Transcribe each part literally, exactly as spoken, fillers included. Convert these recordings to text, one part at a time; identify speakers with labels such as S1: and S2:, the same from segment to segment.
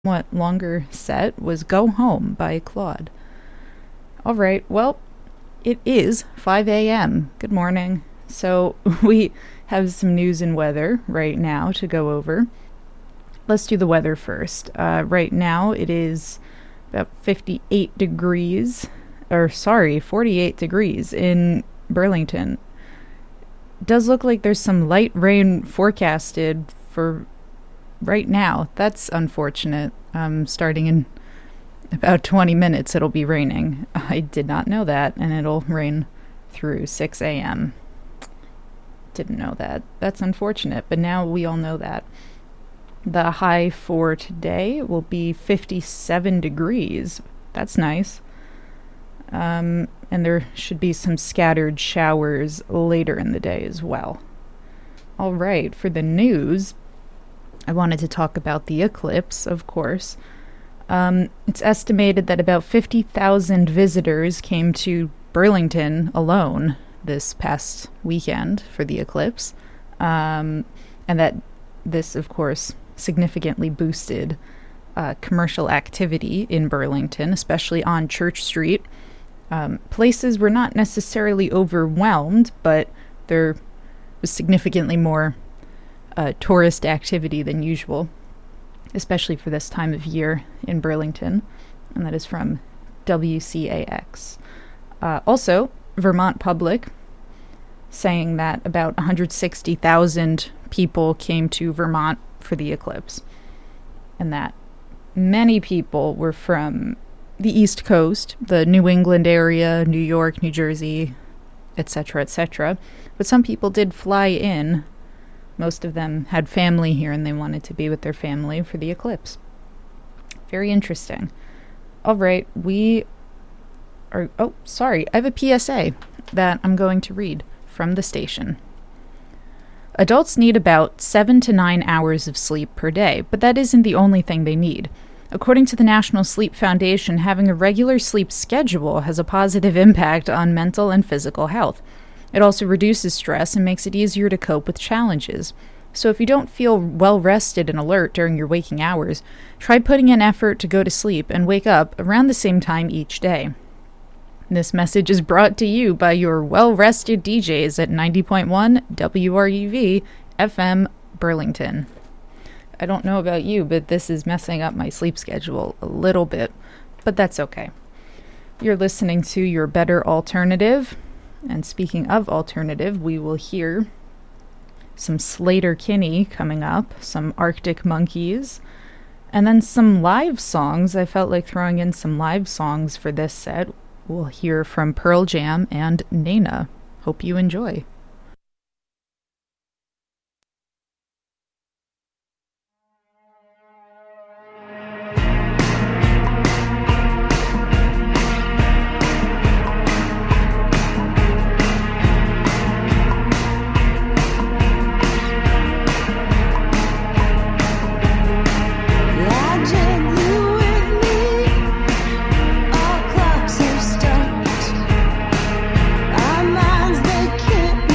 S1: somewhat longer set was Go Home by Claude. All right, well, it is five a.m. Good morning. So we have some news and weather right now to go over. Let's do the weather first. Uh, right now it is about fifty-eight degrees, or sorry, forty-eight degrees in Burlington. It does look like there's some light rain forecasted for right now. That's unfortunate. Um, starting in about twenty minutes, it'll be raining. I did not know that, and it'll rain through six a.m. Didn't know that. That's unfortunate, but now we all know that. The high for today will be fifty-seven degrees. That's nice. Um, and there should be some scattered showers later in the day as well. All right, for the news, I wanted to talk about the eclipse, of course. Um, it's estimated that about fifty thousand visitors came to Burlington alone this past weekend for the eclipse. Um, and that this, of course, significantly boosted uh, commercial activity in Burlington, especially on Church Street. Um, places were not necessarily overwhelmed, but there was significantly more uh, tourist activity than usual, especially for this time of year in Burlington. And that is from W C A X. Uh, also, Vermont Public saying that about one hundred sixty thousand people came to Vermont for the eclipse, and that many people were from the East Coast, the New England area, New York, New Jersey, et cetera, et cetera. But some people did fly in. Most of them had family here, and they wanted to be with their family for the eclipse. Very interesting. All right, we are... Oh, sorry. I have a P S A that I'm going to read from the station. Adults need about seven to nine hours of sleep per day, but that isn't the only thing they need. According to the National Sleep Foundation, having a regular sleep schedule has a positive impact on mental and physical health. It also reduces stress and makes it easier to cope with challenges. So if you don't feel well rested and alert during your waking hours, try putting in effort to go to sleep and wake up around the same time each day. This message is brought to you by your well-rested D Js at ninety point one W R U V F M Burlington. I don't know about you, but this is messing up my sleep schedule a little bit, but that's okay. You're listening to your better alternative. And speaking of alternative, we will hear some Sleater-Kinney coming up, some Arctic Monkeys, and then some live songs. I felt like throwing in some live songs for this set. We'll hear from Pearl Jam and Nena. Hope you enjoy.
S2: Our minds, they can't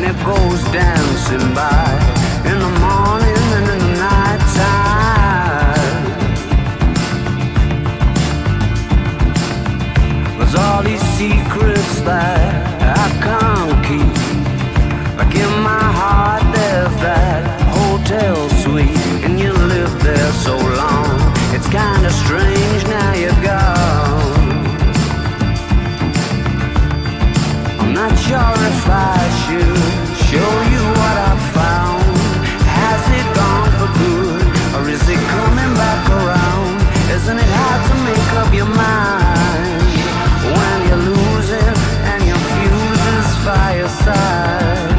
S2: it goes dancing by in the morning and in the night time. There's all these secrets that I can't keep. Like in my heart there's that hotel suite, and you lived there so long. It's kinda strange now you're gone. I'm not sure if I should show you what I found. Has it gone for good, or is it coming back around? Isn't it hard to make up your mind when you're losing and your fuse is fireside?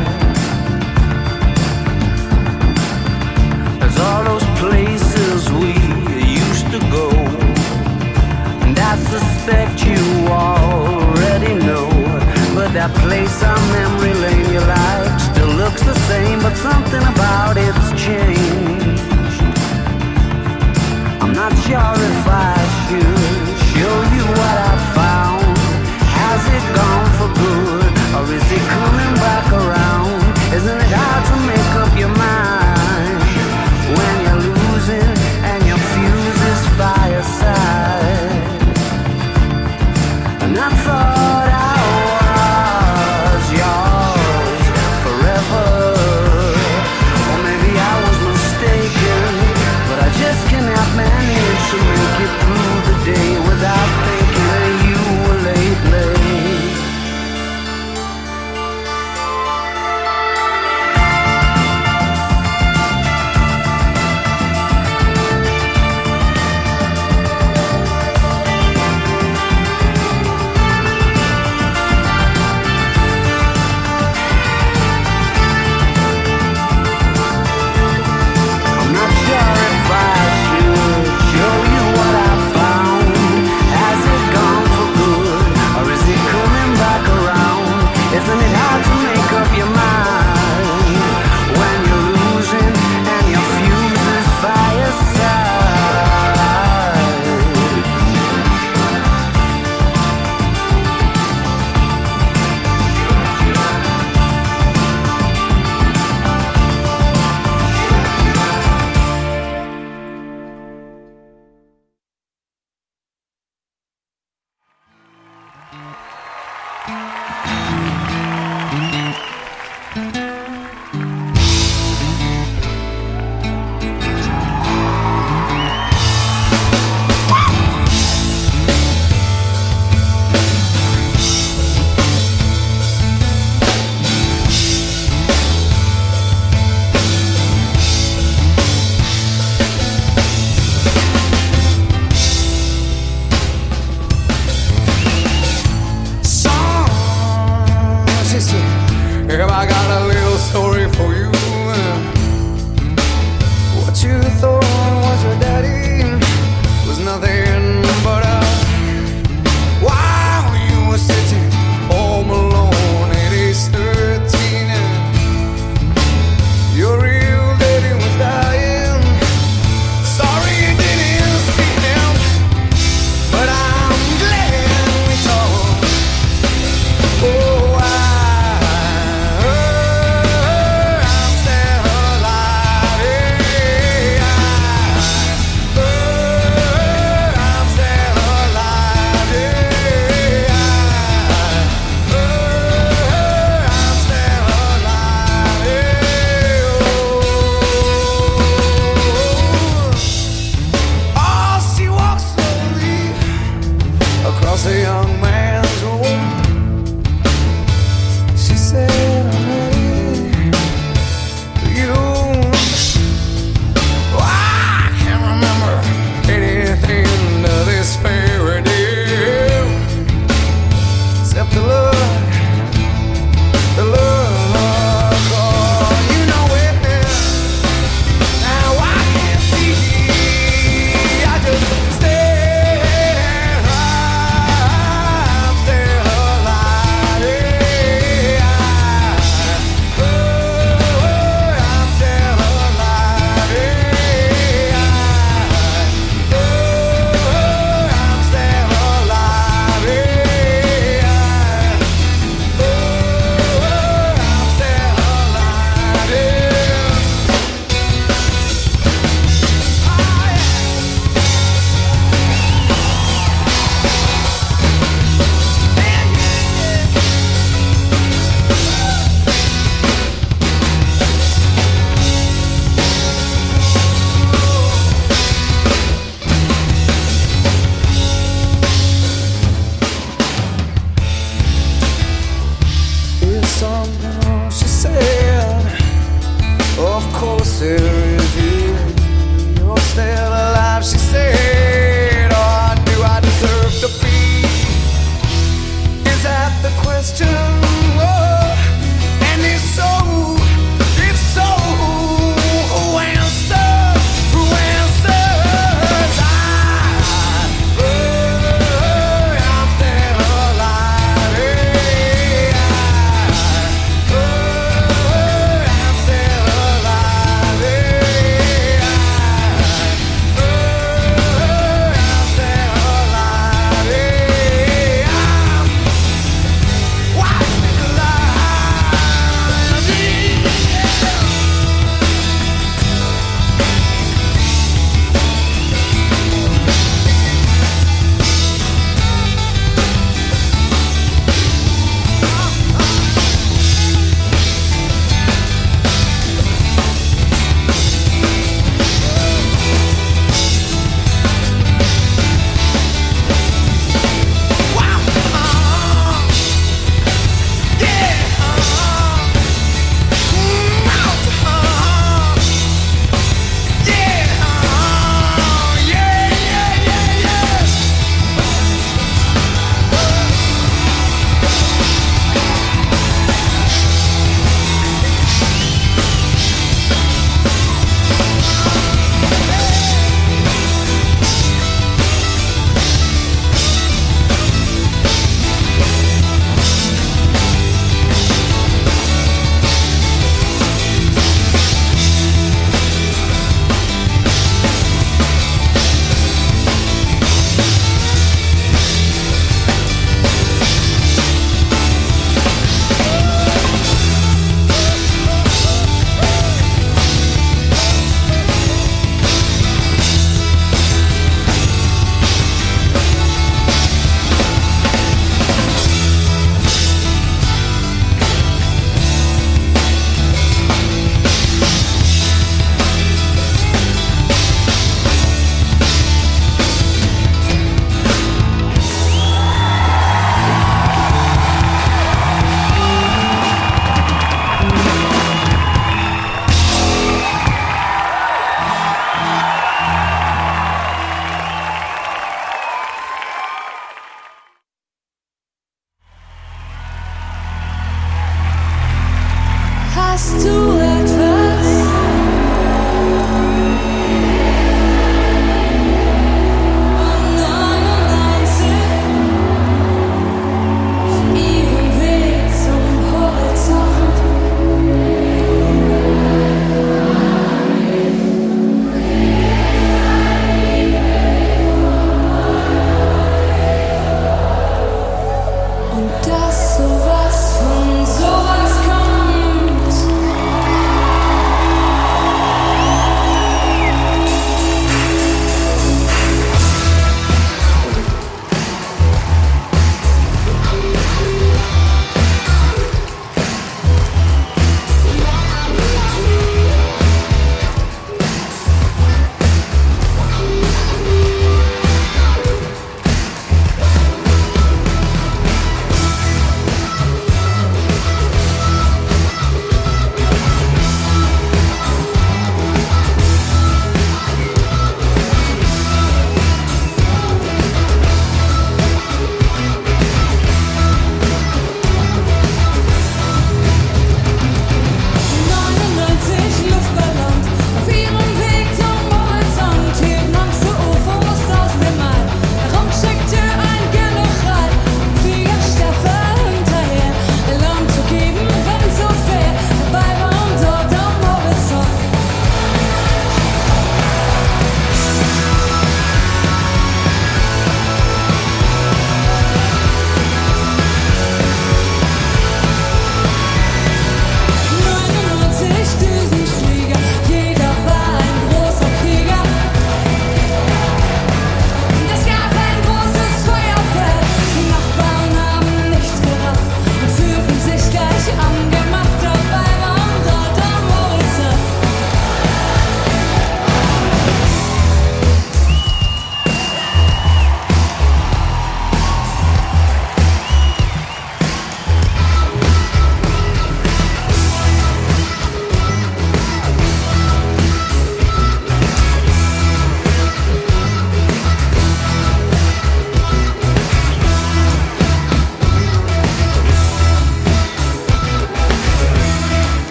S2: There's all those places we used to go, and I suspect you already know. But that place on memory lane you like still looks the same, but something about it's changed. I'm not sure if I should show you what I found. Has it gone for good, or is it coming back around? Isn't it hard to make up your mind when you're losing and your fuse is fireside? And I thought I was yours forever, or maybe I was mistaken, but I just cannot manage to make it through the day without thinking of you lately. Isn't it hard to make up your mind when you're losing and your fuse is fireside?
S3: Have I got a little story for you? What you thought was your daddy was nothing but a while you were sitting home alone at age thirteen, your real daddy was dying. Sorry you didn't see him, but I'm glad we talked. Oh, I something she said. Of course there is you. You're still alive, she said. Or do I deserve to be? Is that the question? Oh, and if so, if so, who answers? Who answers? I, oh, I'm still alive. Hey, I, oh, I'm still alive. Hey, I, oh, I'm still alive. Hey, I'm why still alive? Yeah. Wow. Uh, yeah. Uh, mm, out. Uh, yeah. Uh, yeah. Yeah. Yeah. Yeah.
S4: Hast du etwas? neunundneunzig auf ihrem Weg zum Horizont. Und dass sowas von sowas kommt.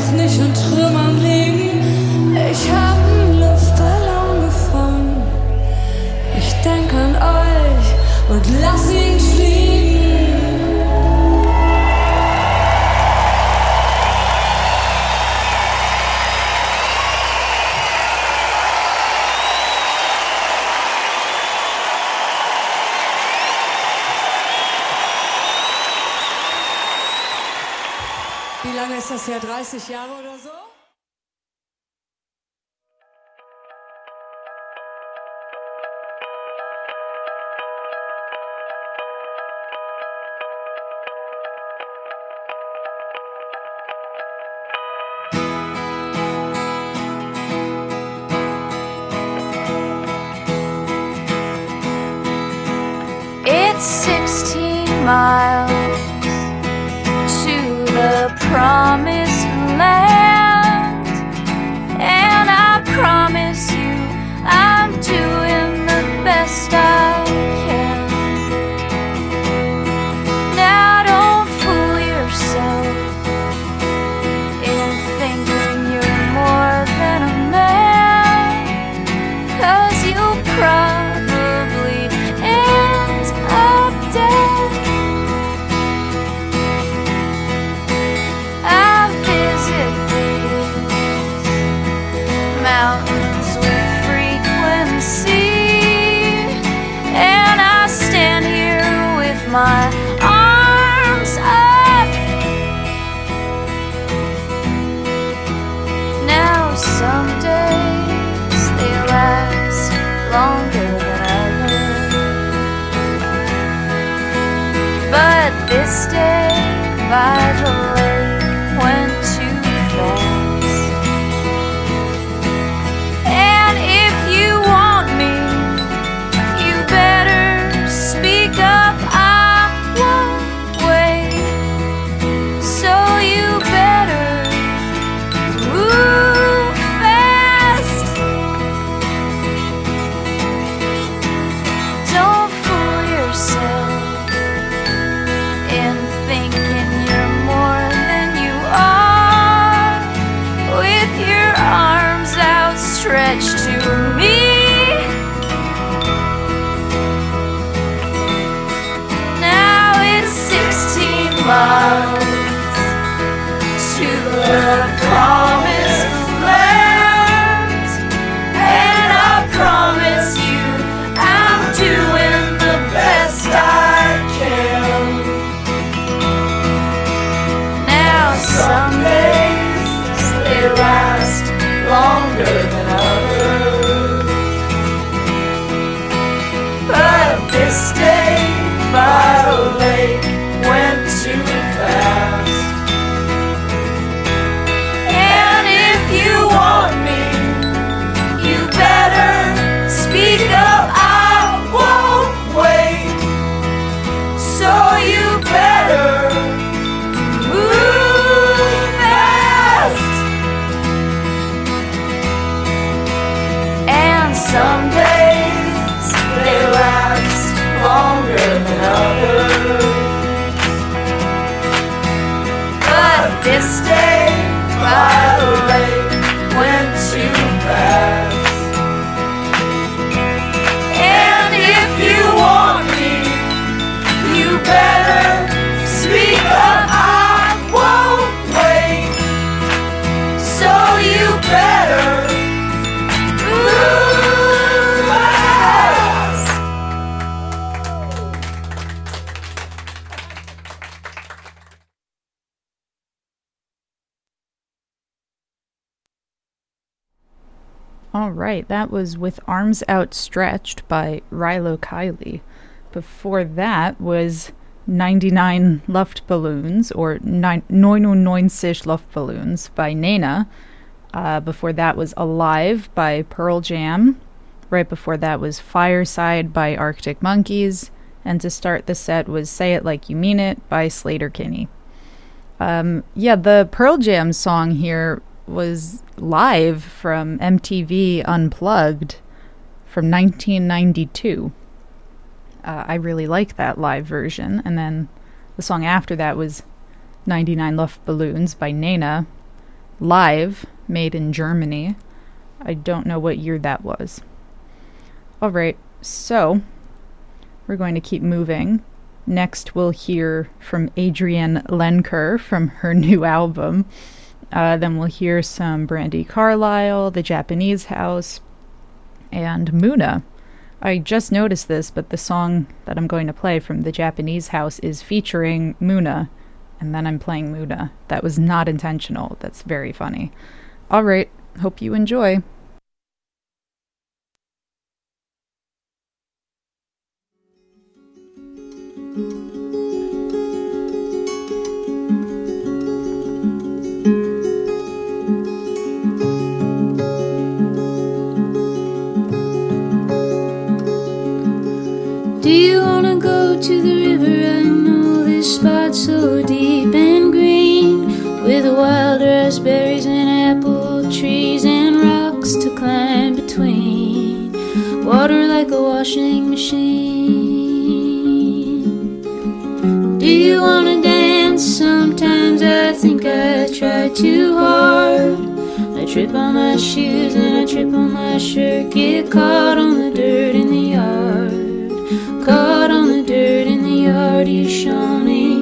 S4: doch nicht in Trümmern liegen. Ich hab einen Luftballon gefunden. Ich denk an euch und lass ihn fliegen.
S5: Wie lange ist das her? dreißig Jahre oder so?
S6: It's sixteen miles to the promised land, and I promise you I'm doing the best I can. Now don't fool yourself in thinking you're more than a man, 'cause you'll probably end up dead. I visit these mountains with frequency, and I stand here with my arms up. Now some days they last longer than others, but this day by the lake went too fast. And if you want me, you better speak up. I won't wait, so you better move fast. Don't fool yourself in thinking you're more than you are, with your arms outstretched to me. Now it's sixteen miles to the promised land, and I promise you I'm doing the best I can. Now some days they last longer than others, but this day by the lake went too fast. And if you want me, you better speak up. I won't wait, so you better move fast. And some days they last longer than others, but this day by the lake went too fast. And if you want me, you better speak up. I won't wait, so you better move fast.
S1: All right, that was With Arms Outstretched by Rilo Kiley. Before that was ninety-nine Luftballons, or neunundneunzig Luftballons by Nena. Uh, before that was Alive by Pearl Jam. Right before that was Fireside by Arctic Monkeys. And to start the set was Say It Like You Mean It by Sleater-Kinney. Um, yeah, the Pearl Jam song here was live from M T V Unplugged from nineteen ninety-two. Uh, I really like that live version. And then the song after that was ninety-nine Luftballons by Nena. Live, made in Germany. I don't know what year that was. Alright, so we're going to keep moving. Next, we'll hear from Adrienne Lenker from her new album. Uh, then we'll hear some Brandi Carlile, The Japanese House, and Muna. I just noticed this, but the song that I'm going to play from The Japanese House is featuring Muna, and then I'm playing Muna. That was not intentional. That's very funny. Alright, hope you enjoy.
S7: Do you wanna go to the river? I know this spot so deep and green, with wild raspberries and apple trees and rocks to climb between, water like a washing machine. Do you wanna dance? Sometimes I think I try too hard. I trip on my shoes and I trip on my shirt, get caught on the dirt in the yard. Caught on the dirt in the yard, you show me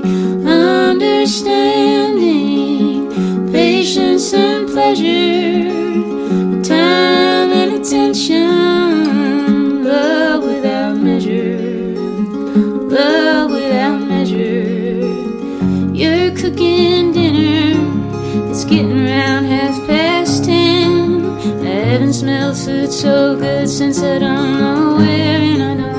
S7: understanding, patience and pleasure, time and attention, love without measure, love without measure. You're cooking dinner, it's getting around half past ten. I haven't smelled food so good since I don't know where, and I don't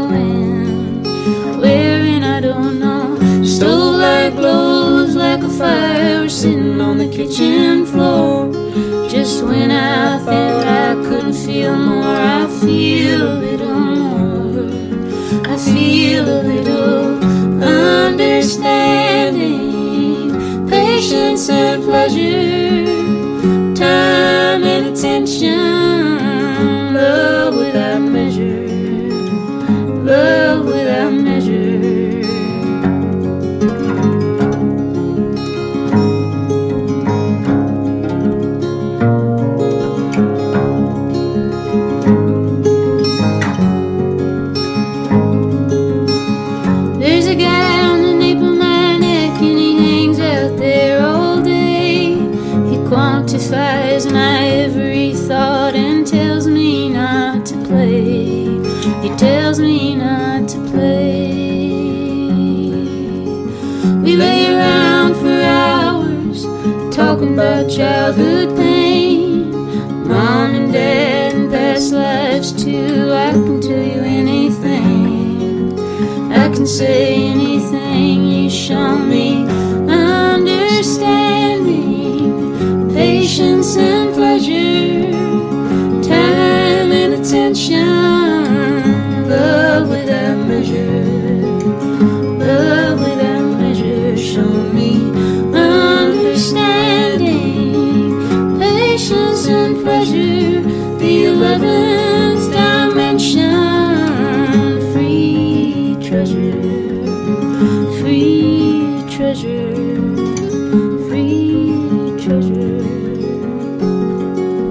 S7: where, and I don't know. Stove light glows like a fire, we're sitting on the kitchen floor. Just when I thought I couldn't feel more, I feel a little more. I feel a little understanding, patience and pleasure, time and attention, love without measure, love without measure. There's a guy on the nape of my neck and he hangs out there all day. He quantifies my every thought and tells me not to play. He tells me not to play. We lay around for hours talking about childhood pain, mom and dad and past lives too. I can tell you anything, I can say anything. You show me understanding, patience and pleasure, time and attention, love without measure, love without measure. Show me understanding, patience and pleasure, the eleventh dimension, free treasure, free treasure, free treasure.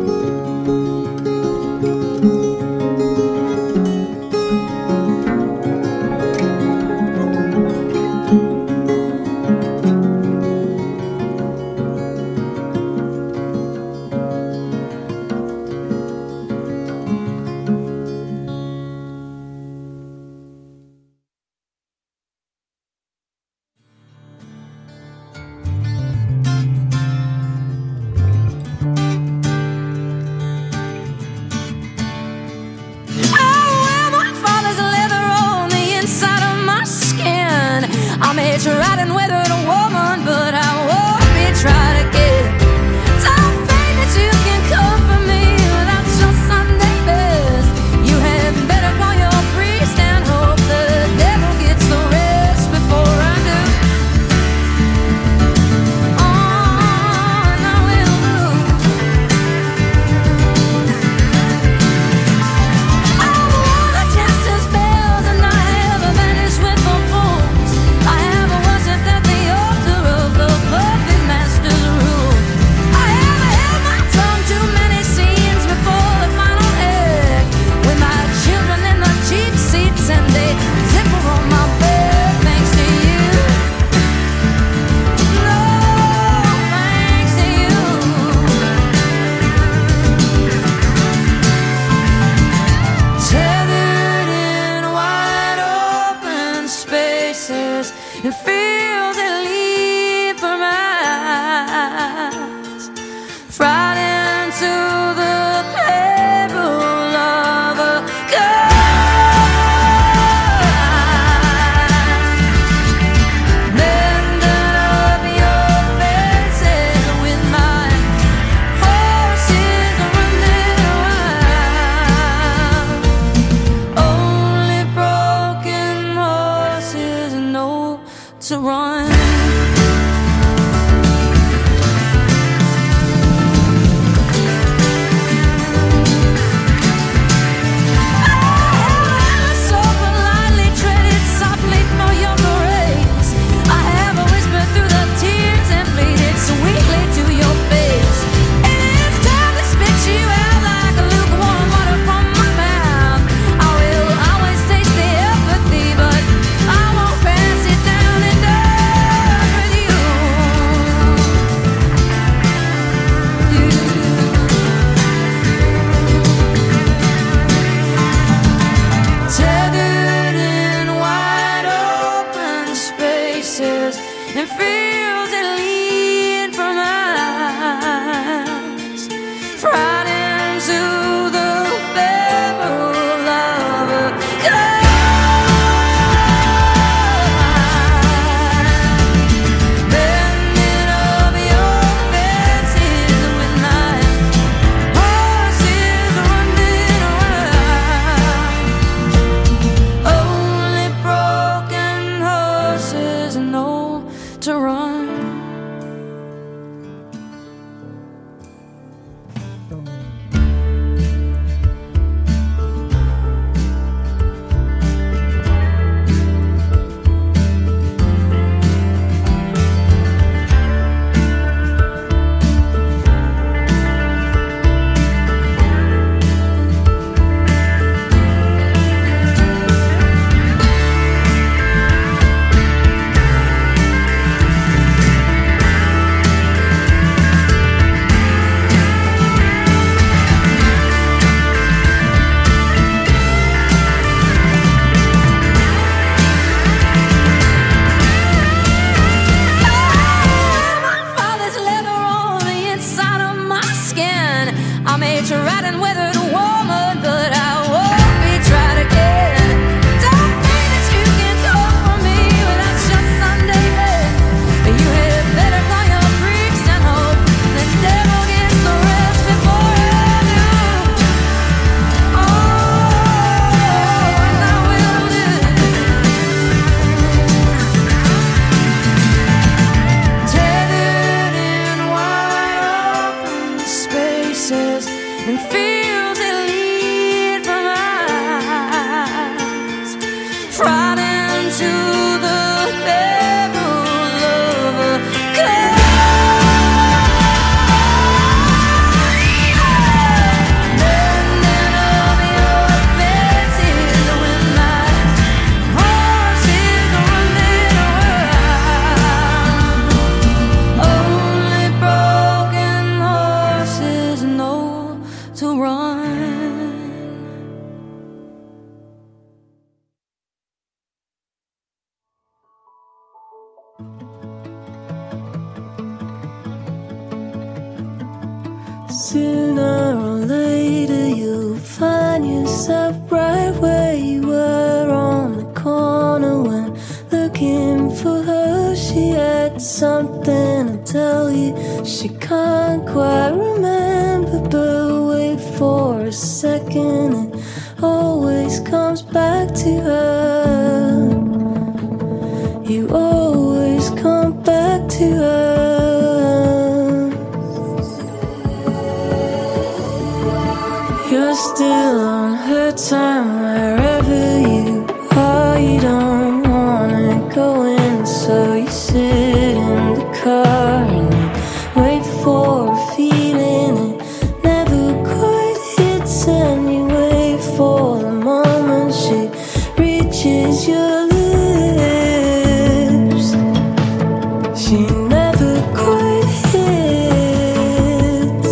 S4: tried and weathered a woman, but I won't be tried again. Don't think that you can go for me, but that's just Sunday bed. You had better call your priest and hope the devil gets the rest before you do. Oh, and I will do. Tethered in wide open spaces and fields that lead from eyes, trodden to the peril of a cloud. Bending of your fences when my horse is running around. Only broken horses know to run.
S7: Sooner or later you'll find yourself right where you were on the corner when looking for her. She had something to tell you she can't quite remember, but wait for a second, it always comes back to her. You always come back to her. You're still on her time wherever you are. You don't wanna go in, so you sit in the car and you wait for a feeling it never quite hits, and you wait for the moment she reaches your lips. She never quite hits.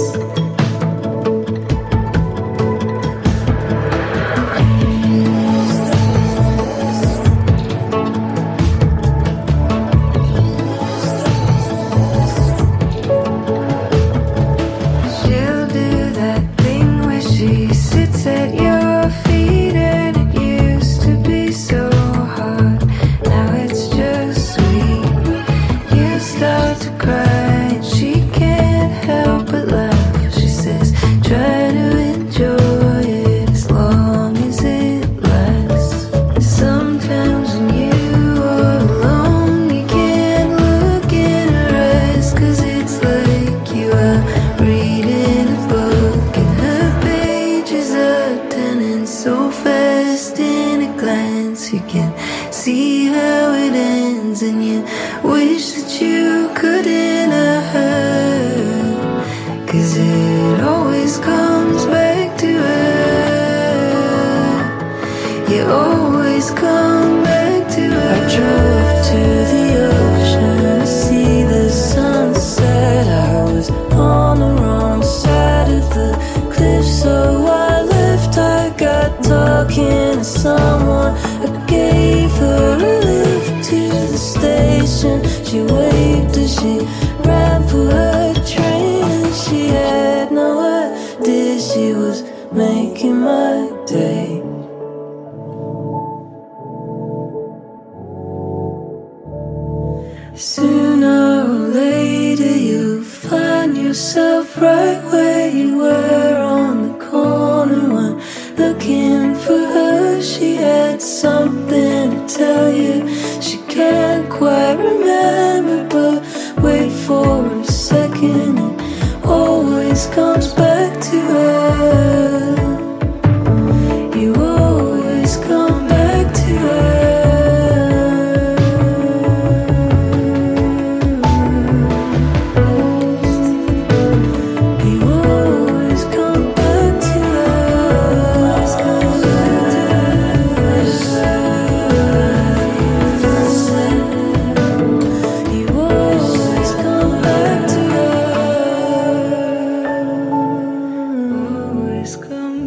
S4: She'll do that thing where she sits at your feet, and it used to be so hard. Now it's just sweet. You start to cry, and she can't help but laugh. She says, try to enjoy it as long as it lasts. Sometimes when you are alone, you can't look in her eyes, 'cause it's like you are reading a book and her pages are turning so fast in a glance. You can see how it ends, and you wish that you could enter her, 'cause it always comes back to her. You always come back to her. I drove to the ocean to see the sunset. I was on the wrong side of the cliff, so I left. I got talking to someone. I gave her a lift to the station. She waved as she ran for her train, and she had no idea she was making my day. Sooner or later you'll find yourself right where you were on the corner when looking for her. She had something to tell you she can't quite remember, but wait for a second, it always comes back to her. You always come back to her. You always come back to her. You always come back to her. Always come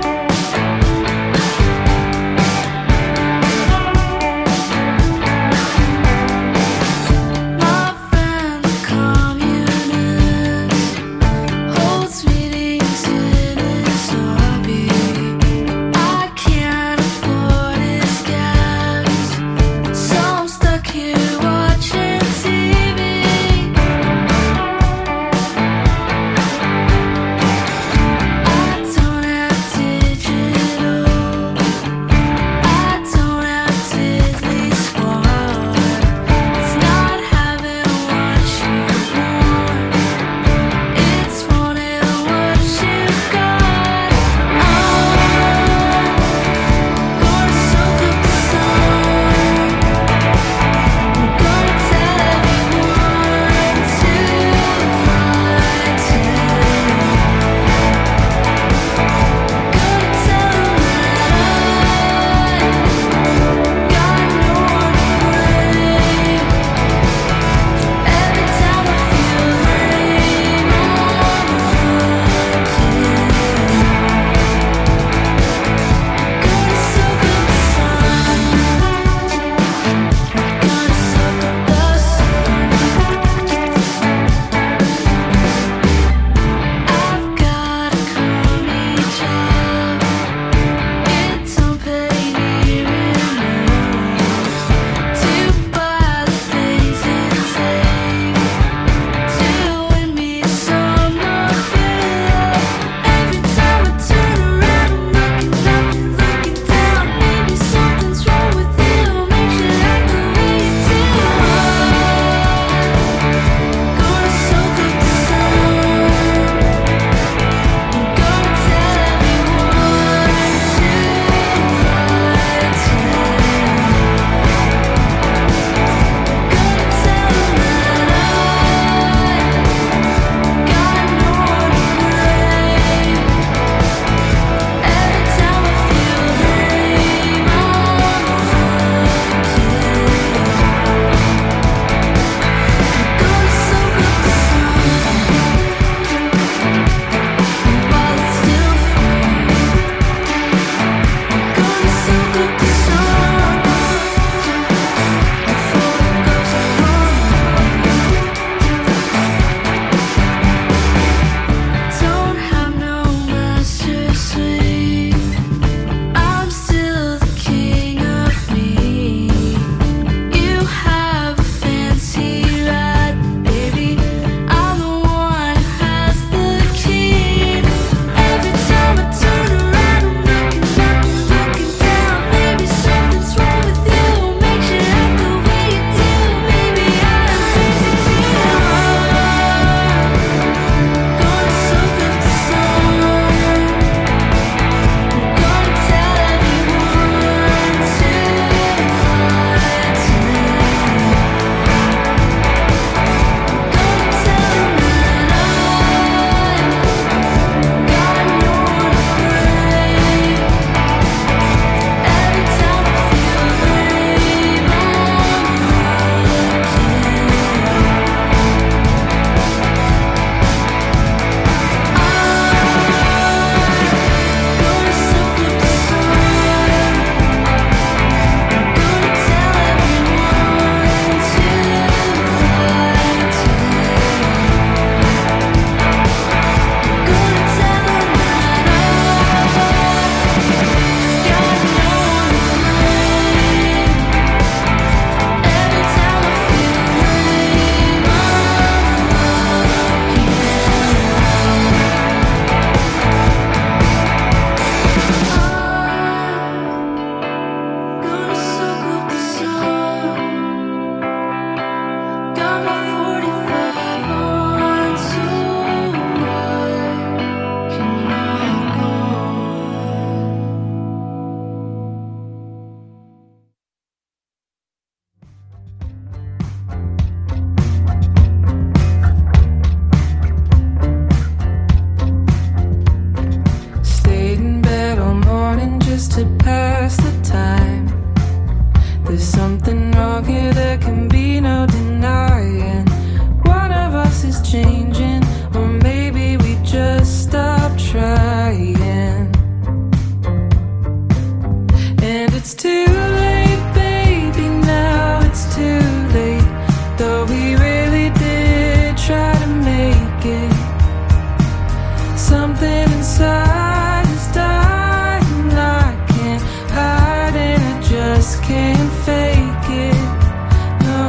S8: just to pass the time. There's something wrong here, there can be no denying. One of us is changing, or maybe we just stop trying. And it's too late, baby, now it's too late. Though we really did try to make it. Something inside is dying, I can't hide and I just can't fake it. No,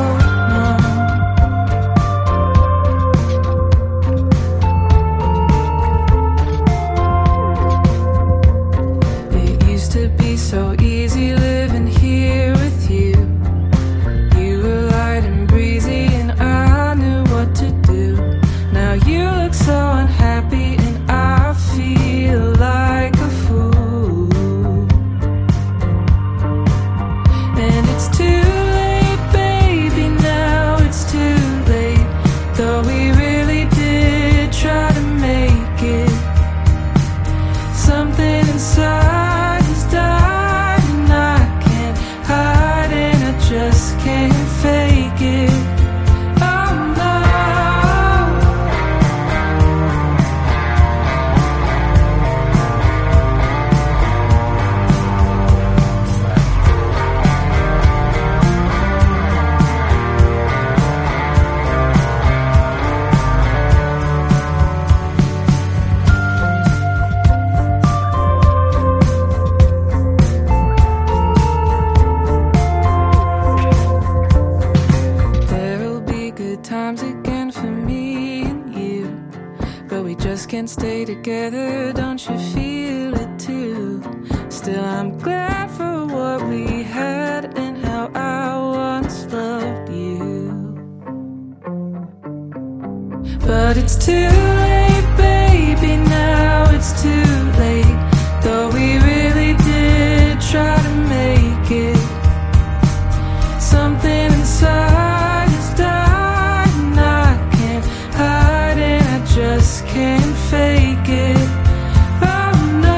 S8: no. It used to be so easy living here with you. You were light and breezy and I knew what to do. Now you look so unhappy and I feel like a fool. And it's too late, baby, now it's too late. Though we really did try to make it. Something inside is dying, I can't hide and I just can't fake it. Oh no. There'll be good times again for me and you, but we just can't stay together, don't you feel it too? Still I'm glad for what we had and how I once loved you. But it's too late, baby, now it's too late. Though we really did try to make it. Something inside is dying, I can't hide and I just can't fake it. Oh no.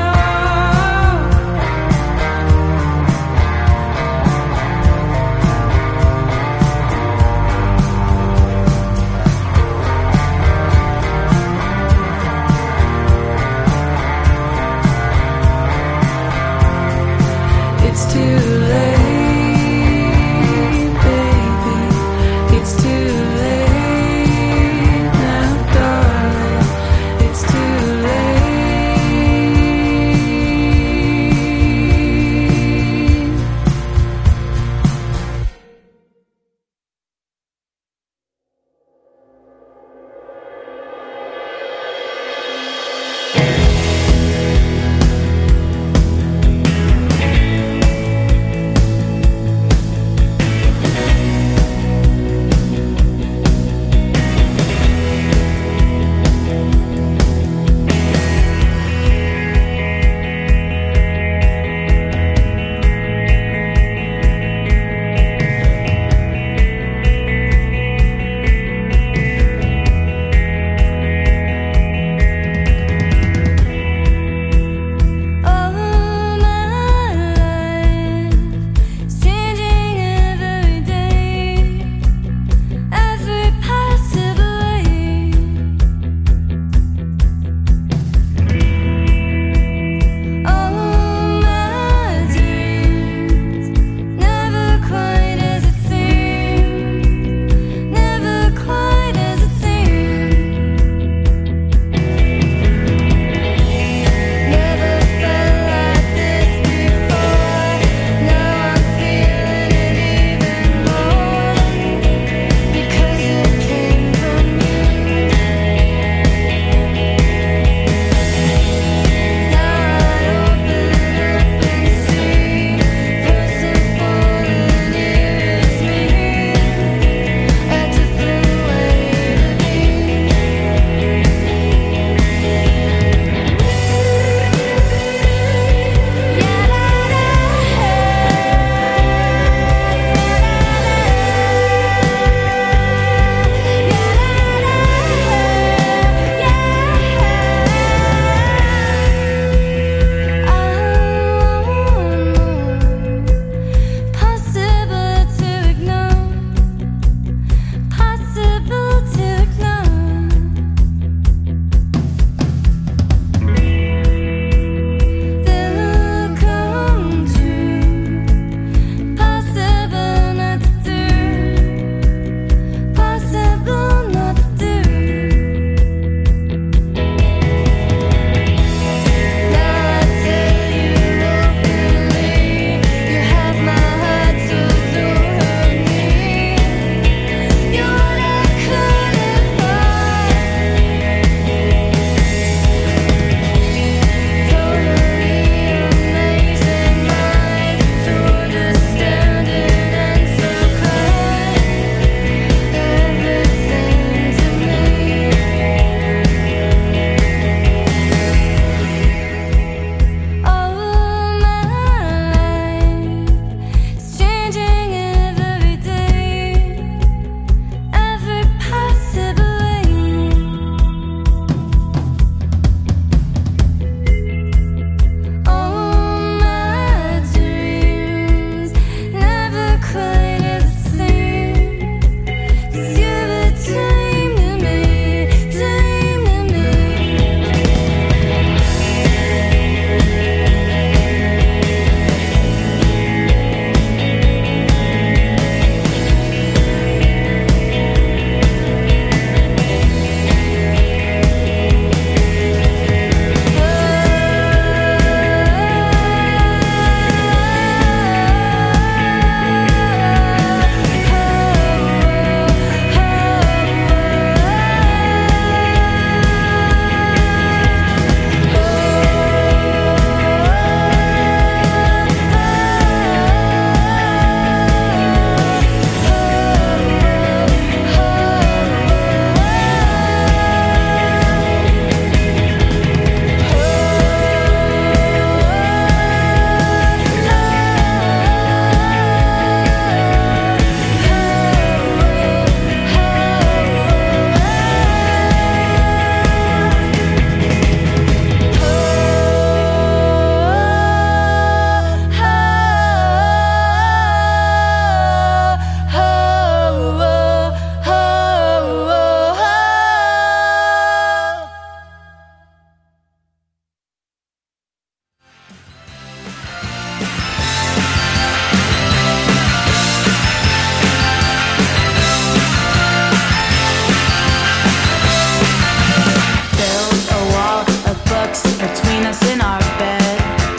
S6: Build a wall of books between us in our bed.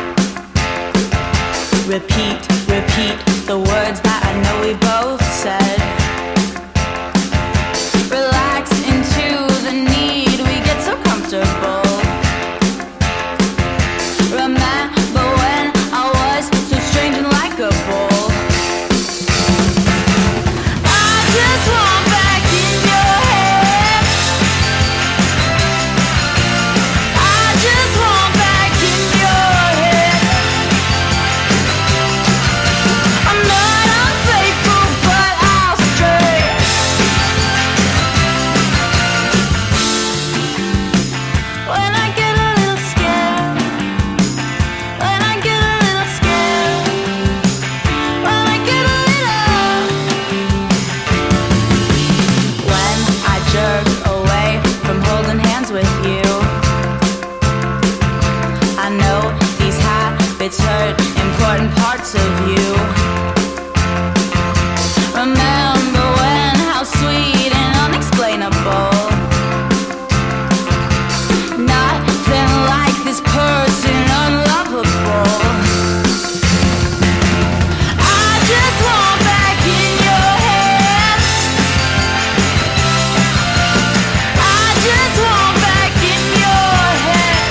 S6: Repeat, repeat the words that I know we both said. Relax into the need, we get so comfortable. Remember when I was so strange and likable. I just want back in your head. I just want back in your head. I'm not unfaithful, but I'll stray. When I get a little scared, when I get a little scared, when I get a little. When I jerk away from holding hands with you, I know these habits hurt important parts of you. Remember when how sweet and unexplainable. Nothing like this person unlovable. I just want back in your head. I just want back in your head.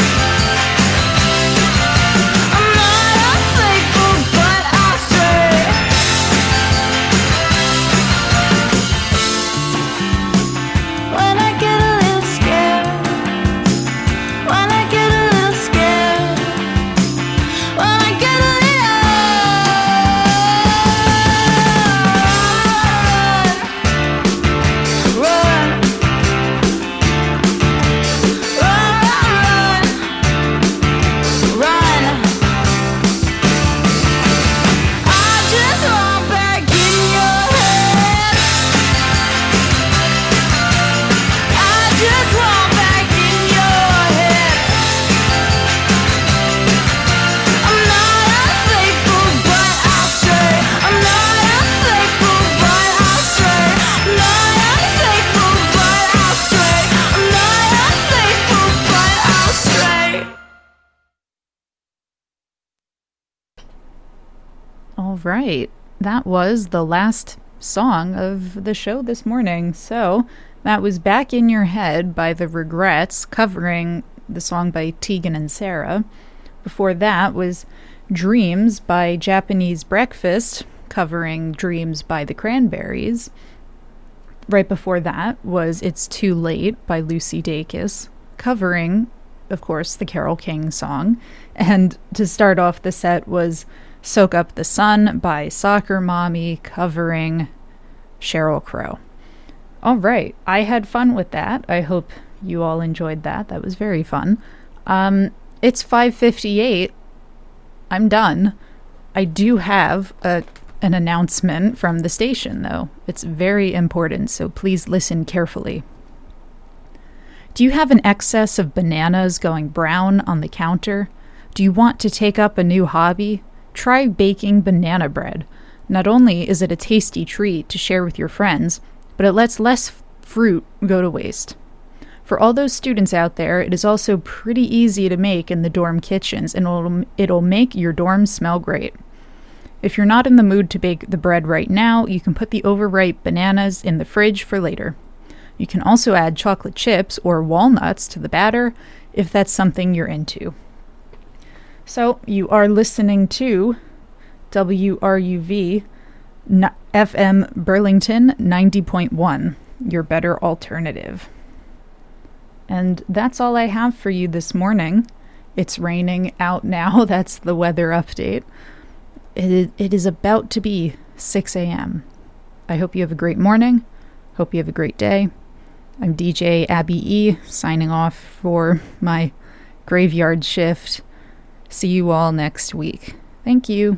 S6: I'm not unfaithful, but I'll stray. When I get a little scared, when I get a little scared, when I get a little run, run, run, run, run. I just want back in your head. I just want back in your head. I'm not unfaithful, but I'll stray. I'm not unfaithful, but I'll stray. I'm not unfaithful, but I'll stray. I'm not unfaithful, but I'll stray.
S1: All right. That was the last song of the show this morning. So that was Back in Your Head by The Regrets, covering the song by Tegan and Sarah. Before that was Dreams by Japanese Breakfast, covering Dreams by the Cranberries. Right before that was It's Too Late by Lucy Dacus, covering, of course, the Carole King song. And to start off the set was Soak Up the Sun by Soccer Mommy, covering Sheryl Crow. All right, I had fun with that. I hope you all enjoyed that. That was very fun. Um, it's five fifty-eight. I'm done. I do have a an announcement from the station, though. It's very important, so please listen carefully. Do you have an excess of bananas going brown on the counter? Do you want to take up a new hobby? Try baking banana bread. Not only is it a tasty treat to share with your friends, but it lets less f- fruit go to waste. For all those students out there, it is also pretty easy to make in the dorm kitchens, and it'll, it'll make your dorm smell great. If you're not in the mood to bake the bread right now, you can put the overripe bananas in the fridge for later. You can also add chocolate chips or walnuts to the batter if that's something you're into. So, you are listening to W R U V F M Burlington ninety point one, your better alternative. And that's all I have for you this morning. It's raining out now. That's the weather update. It, it is about to be six a.m. I hope you have a great morning. Hope you have a great day. I'm D J Abby E, signing off for my graveyard shift. See you all next week. Thank you.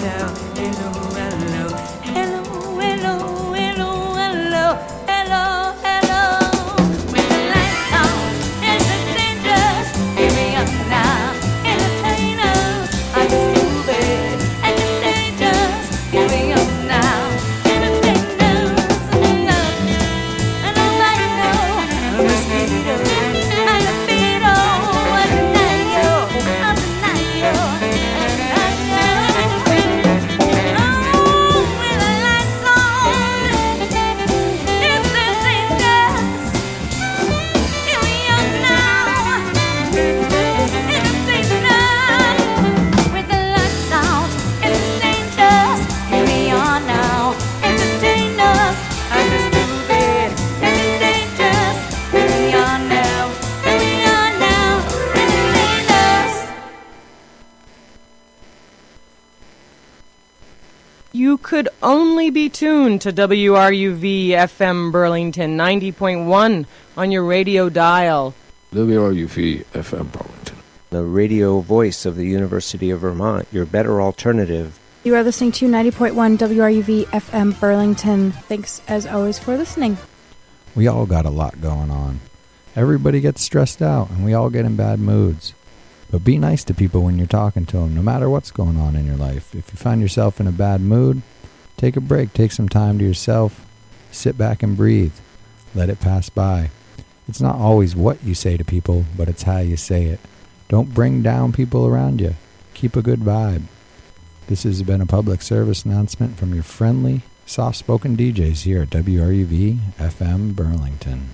S9: You could only be tuned to W R U V F M Burlington ninety point one on your radio dial.
S10: W R U V F M Burlington,
S11: the radio voice of the University of Vermont, your better alternative.
S12: You are listening to ninety point one W R U V F M Burlington. Thanks, as always, for listening.
S13: We all got a lot going on. Everybody gets stressed out, and we all get in bad moods. But be nice to people when you're talking to them, no matter what's going on in your life. If you find yourself in a bad mood, take a break, take some time to yourself, sit back and breathe, let it pass by. It's not always what you say to people, but it's how you say it. Don't bring down people around you. Keep a good vibe. This has been a public service announcement from your friendly, soft-spoken D Js here at W R U V F M Burlington.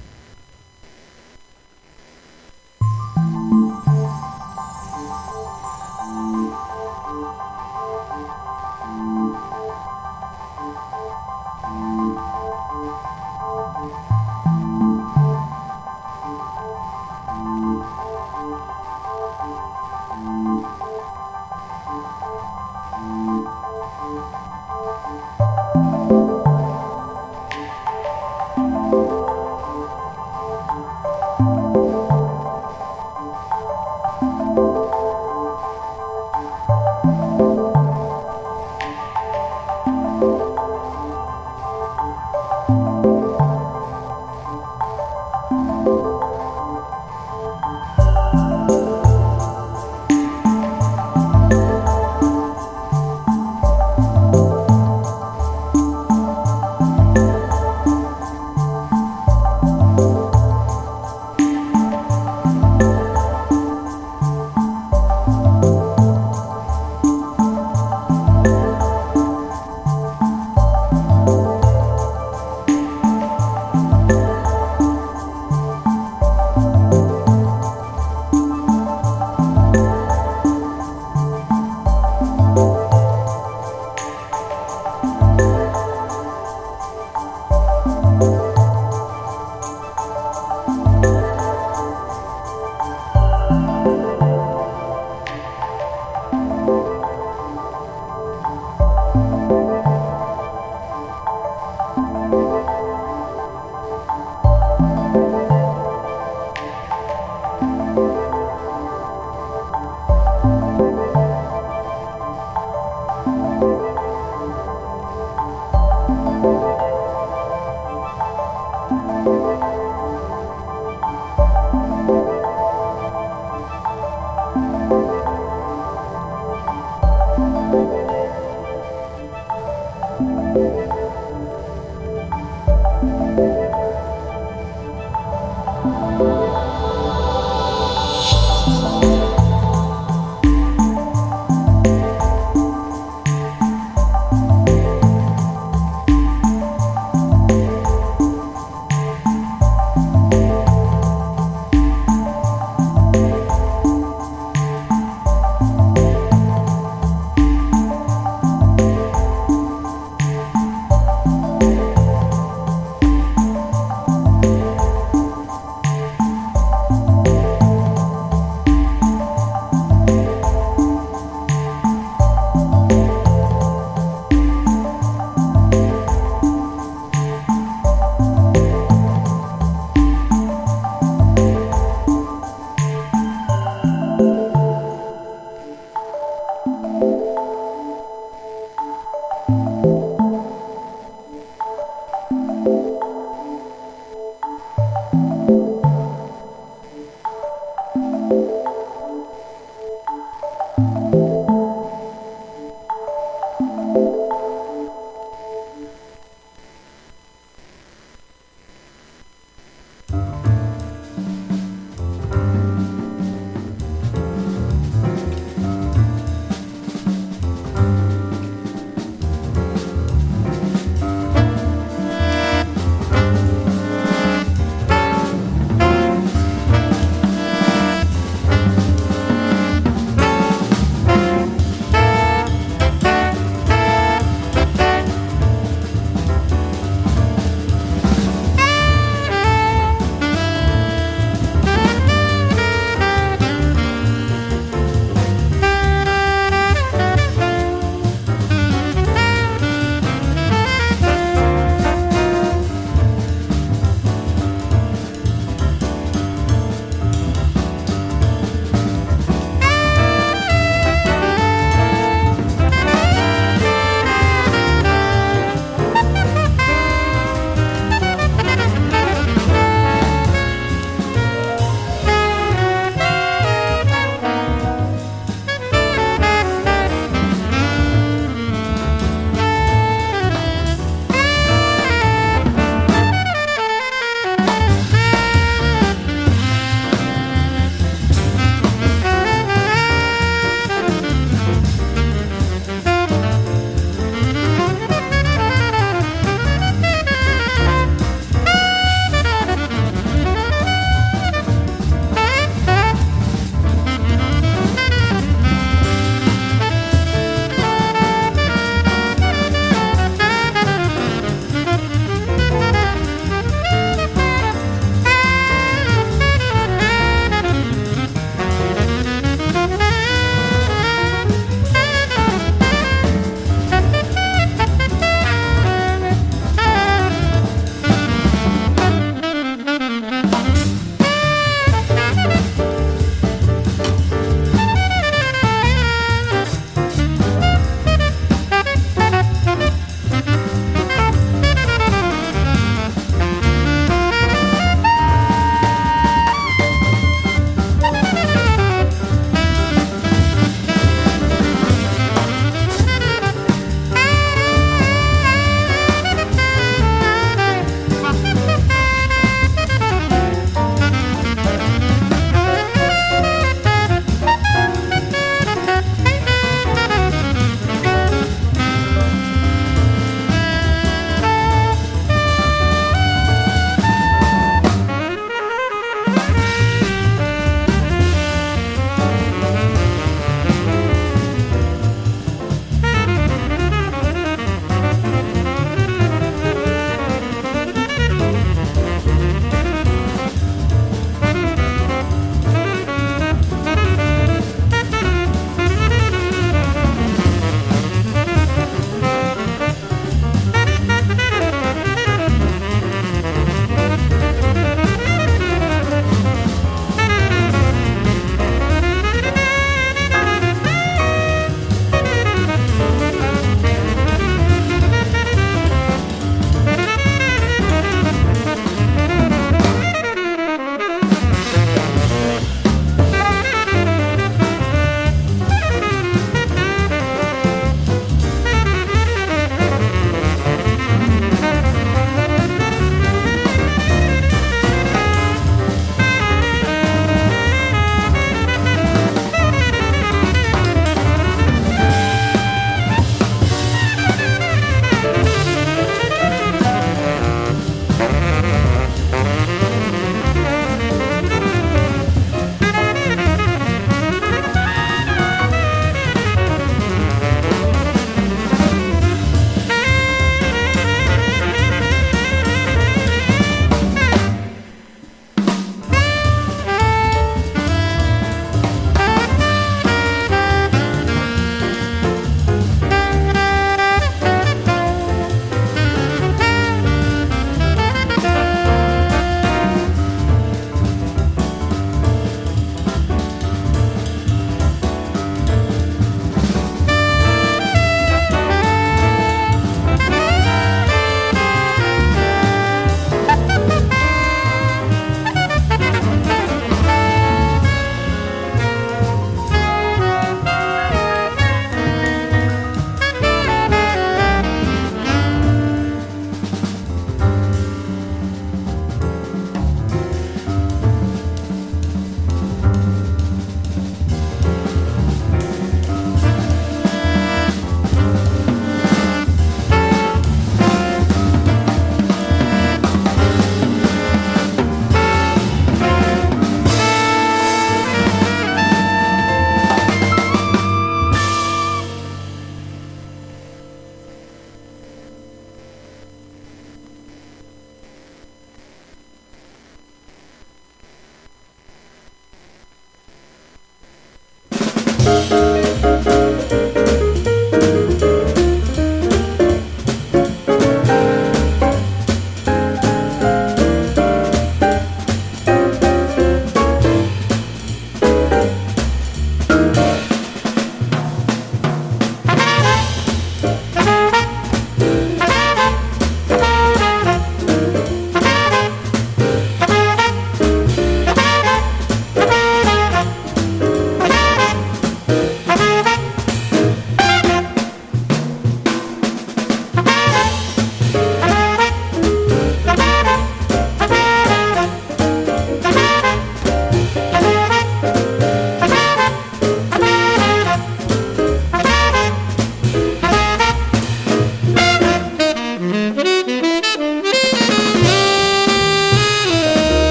S14: Thank you.